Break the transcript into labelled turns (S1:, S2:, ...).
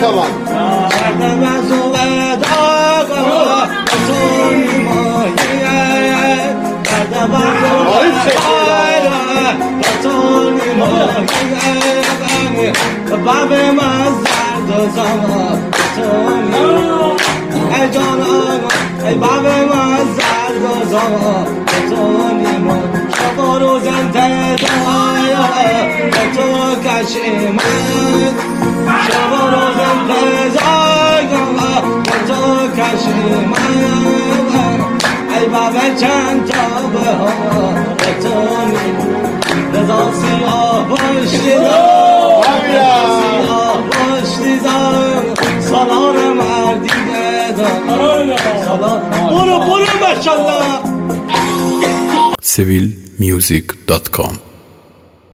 S1: tamam.
S2: ای بابا چند تا به ها بتونی رضا سیاه باشتی دارم سالار مردی دارم برو ماشالله
S3: civilmusic.com